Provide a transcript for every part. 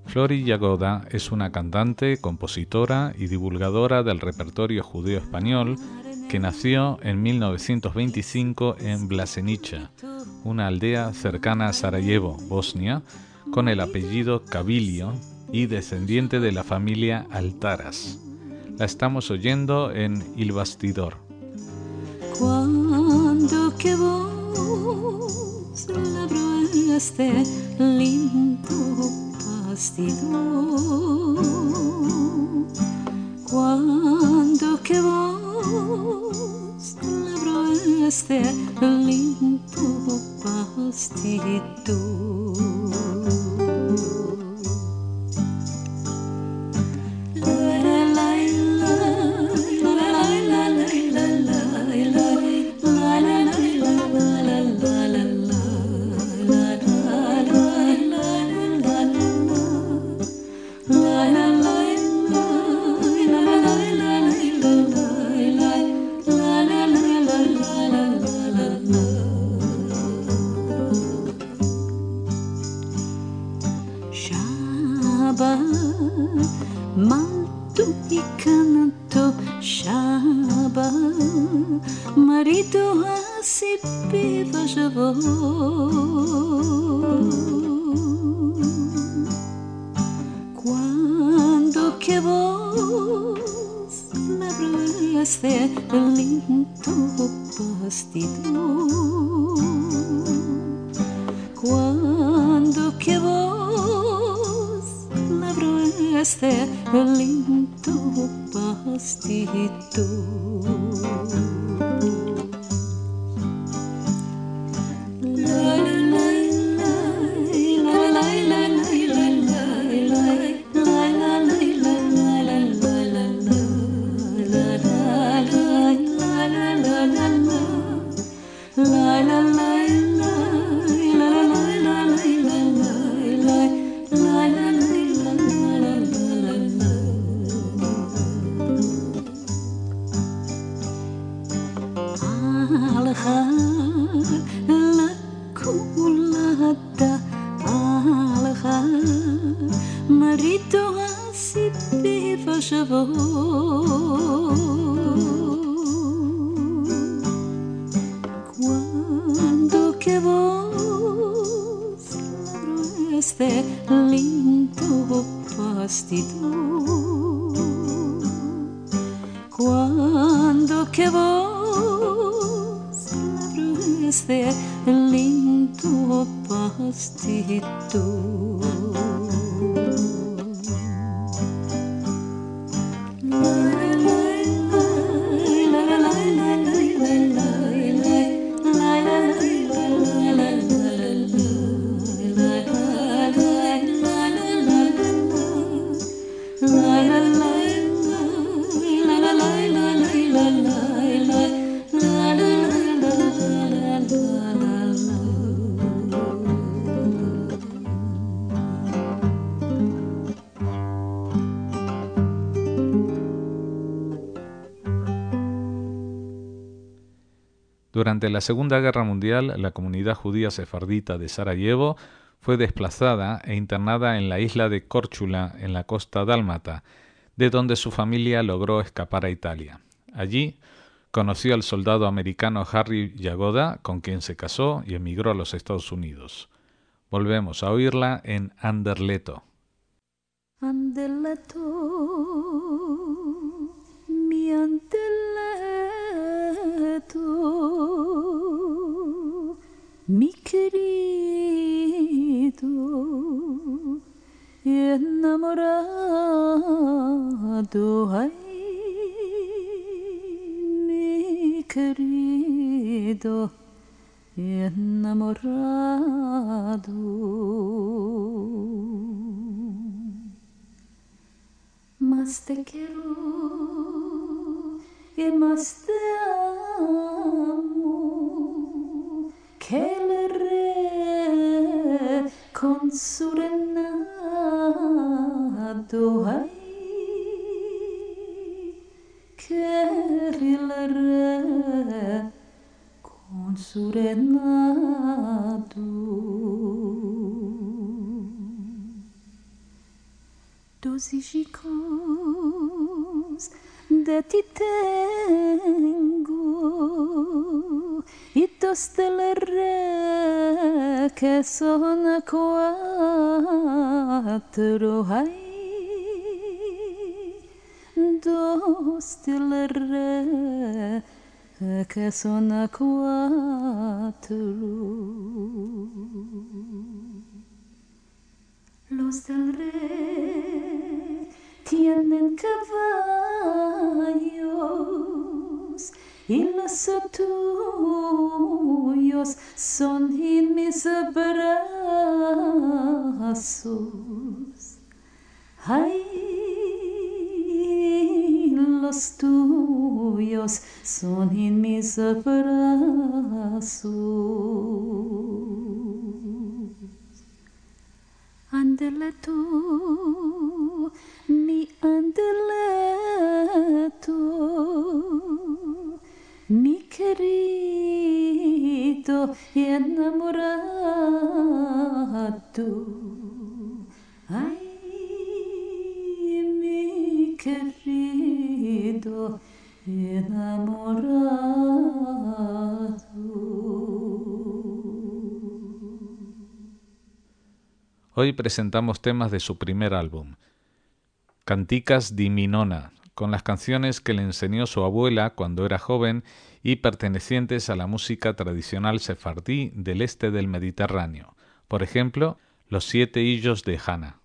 Flori Yagoda es una cantante, compositora y divulgadora del repertorio judío español que nació en 1925 en Vlasenica, una aldea cercana a Sarajevo, Bosnia, con el apellido Kabilio y descendiente de la familia Altaras. La estamos oyendo en Il Bastidor. Cuando que vos labraste lindo bastidor, cuando que vos labraste lindo bastidor. Malto y canto Shaba, marito así viva llevó. Cuando que vos me abraste el lindo bastidor, cuando que vos me abraste el lindo bastidor. Marito así viva llevó. Cuando que vos labraste lindo bastidor, cuando que vos labraste lindo bastidor. Durante la Segunda Guerra Mundial, la comunidad judía sefardita de Sarajevo fue desplazada e internada en la isla de Córchula, en la costa dálmata, de donde su familia logró escapar a Italia. Allí conoció al soldado americano Harry Yagoda, con quien se casó y emigró a los Estados Unidos. Volvemos a oírla en Anderleto. Anderleto, mi Anderleto, mi querido y enamorado, ay, mi querido y enamorado. Más te quiero y más te amo que el rey con su renado, ay, que el rey con su renado. hijos de ti tengo y dos del re que son cuatro hay. Dos del re que son cuatro. Los del re tienen caballos y los tuyos son en mis brazos. Ay, los tuyos son en mis brazos. Ándale tú, mi ándale tú, mi querido y enamorado. Ay, mi querido y enamorado. Hoy presentamos temas de su primer álbum, Canticas di mi nonna, con las canciones que le enseñó su abuela cuando era joven y pertenecientes a la música tradicional sefardí del este del Mediterráneo. Por ejemplo, Los 7 hijos de Hannah.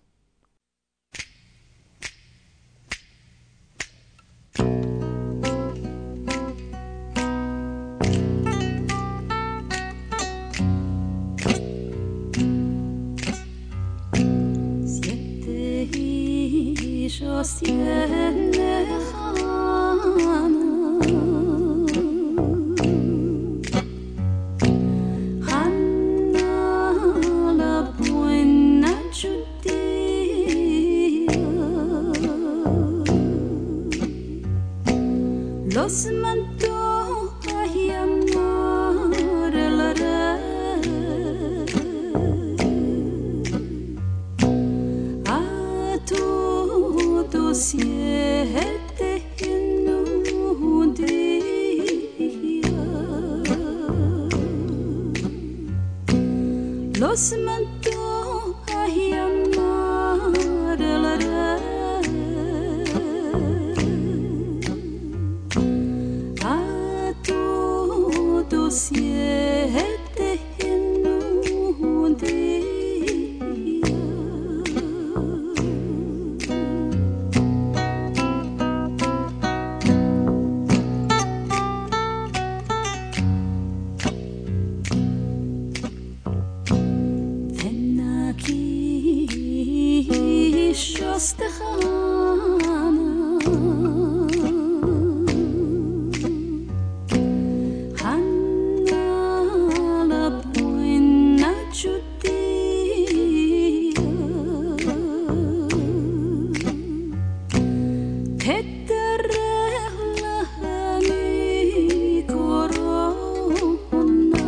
Hijos tiene Hannah, Hannah la buena judía, los mandó a llamar el rey. Siete en un día los mandó a llamar el rey. A todos siete en un día. Just the Hannah la buena judía, que te regala mi corona,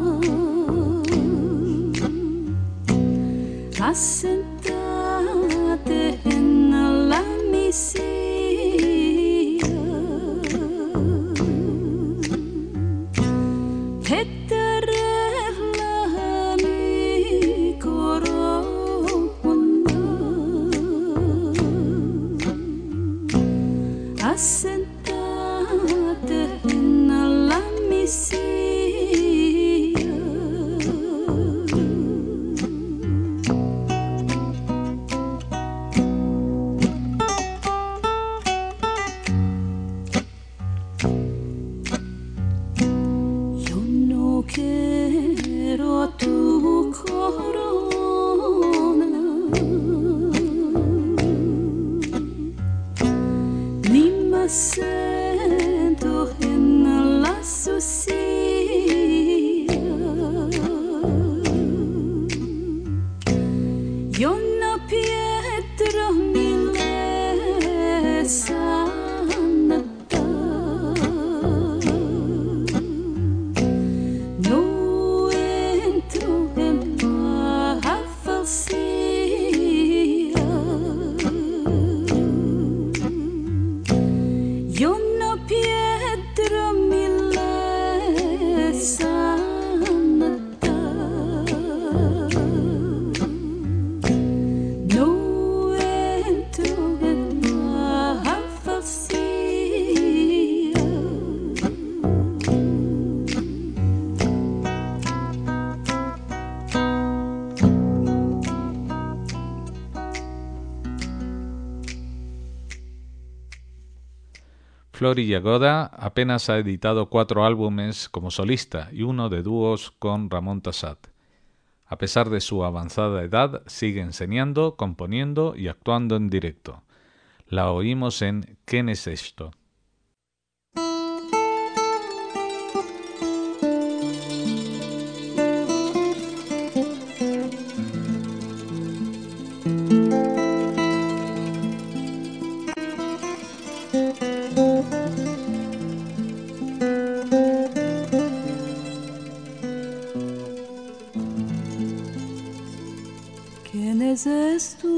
asentate en la miseria, que te regala mi corona, asentate en la miseria. Flori Yagoda apenas ha editado 4 álbumes como solista y uno de dúos con Ramón Tassat. A pesar de su avanzada edad, sigue enseñando, componiendo y actuando en directo. La oímos en ¿Quién es esto? ¿Quién es esto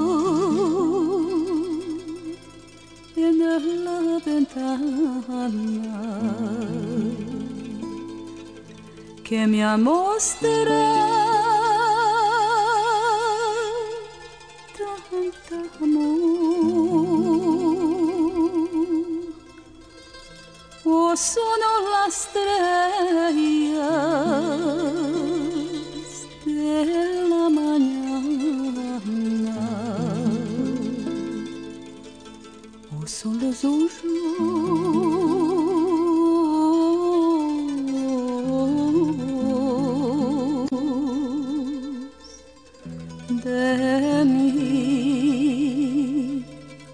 en la ventana que me ha mostrado tanta amor? ¿O son las estrellas de la mañana? ¿O son los ojos de mi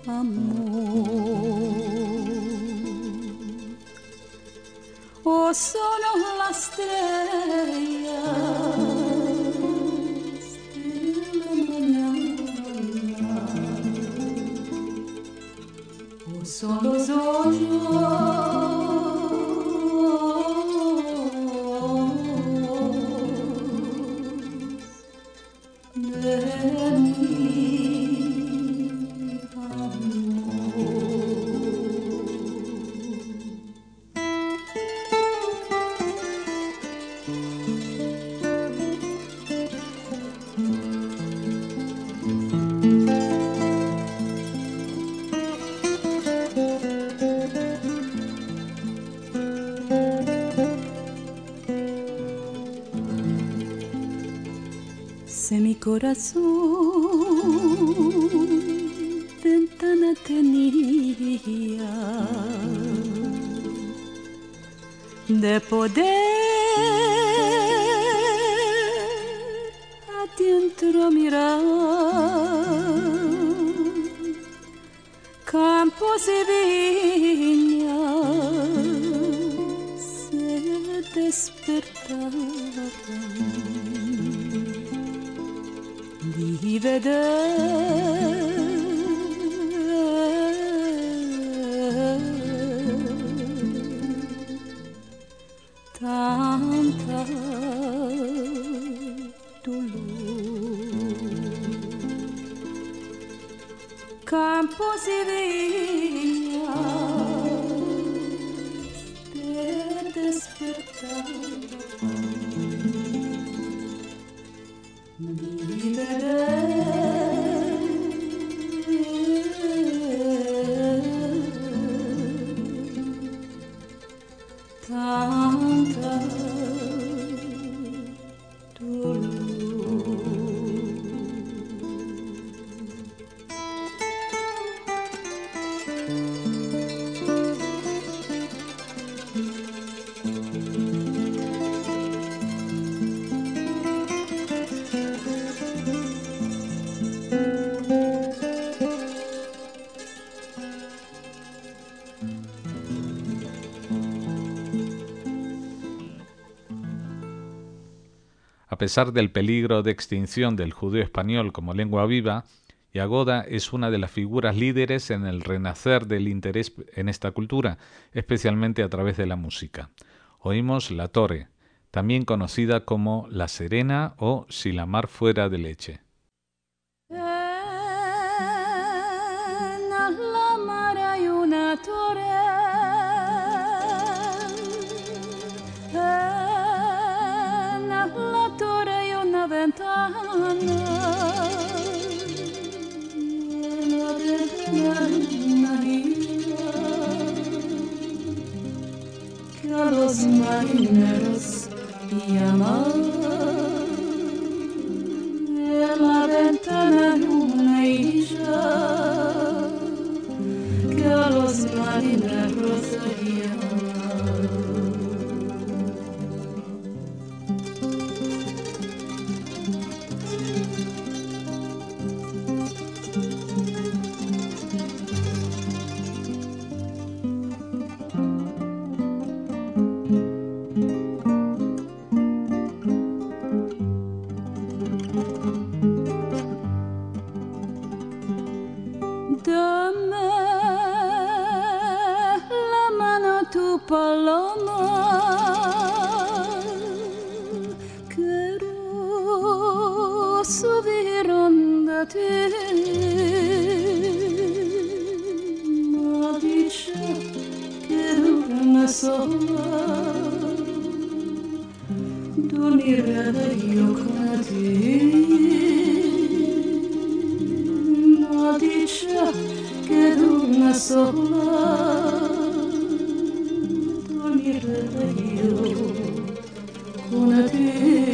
amor? ¿O son las estrellas de la mañana? ¿O son los ojos de mi Si mi corazón ventana tenía de poder adentro mirar campos y viñas se despertaban di vedere tanta dolor. Campos y viñas de despertar tanta dolor. A pesar del peligro de extinción del judeo español como lengua viva, Yagoda es una de las figuras líderes en el renacer del interés en esta cultura, especialmente a través de la música. Oímos La Torre, también conocida como La Serena o Si la mar fuera de leche. En la mar hay una torre, en la torre hay una ventana, en la ventana hay una isla que a los marineros llaman. En la ventana hay una isla que a los marineros ma dice che dorme sola, dormire io con te, ma dice che dorme sola, dormire io con te.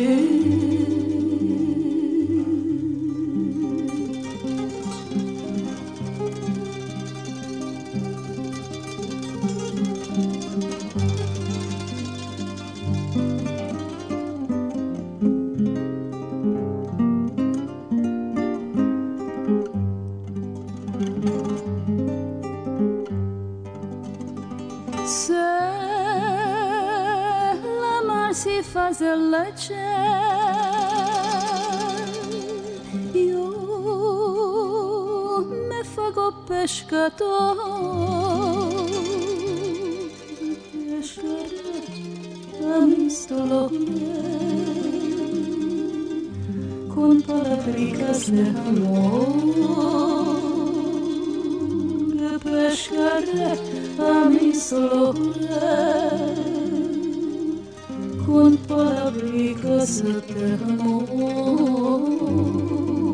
Io me fago pescare a mi solo con palabricas de amor, pescare a mi solo con palabricas de amor.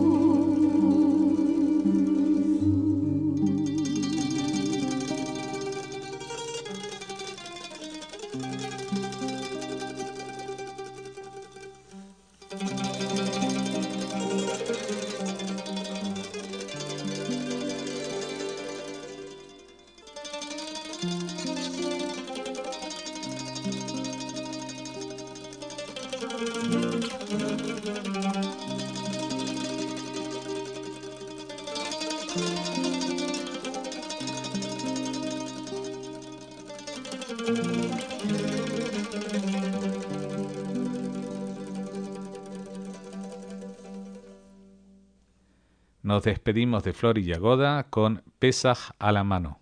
Nos despedimos de Flor y Yagoda con Pesaj a la mano.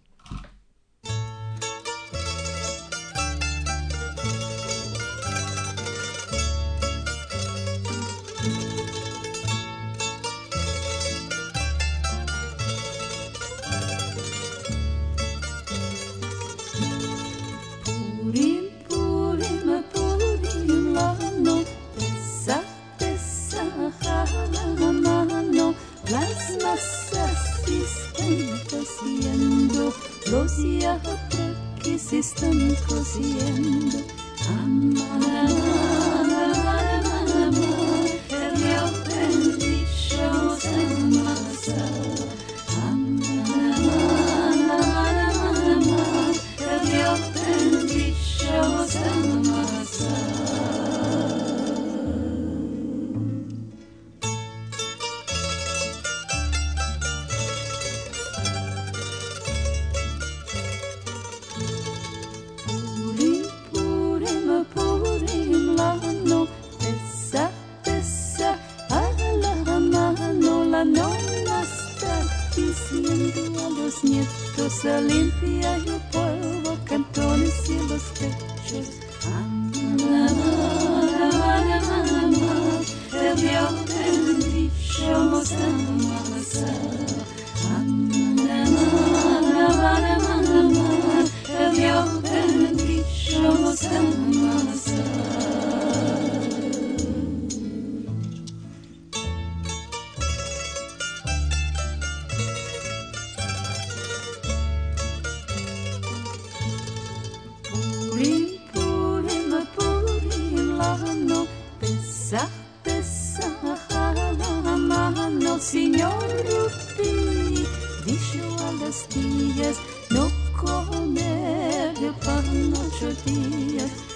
Están cosiendo a el Dios bendicho Samasa el Dios bendicho Samasa. Se limpia y el polvo, cantones y los techos. El Dios bendicho Samasa. El Dios bendicho Samasa. Signor Rupi, dice a las tías, no comer de pan 8 días.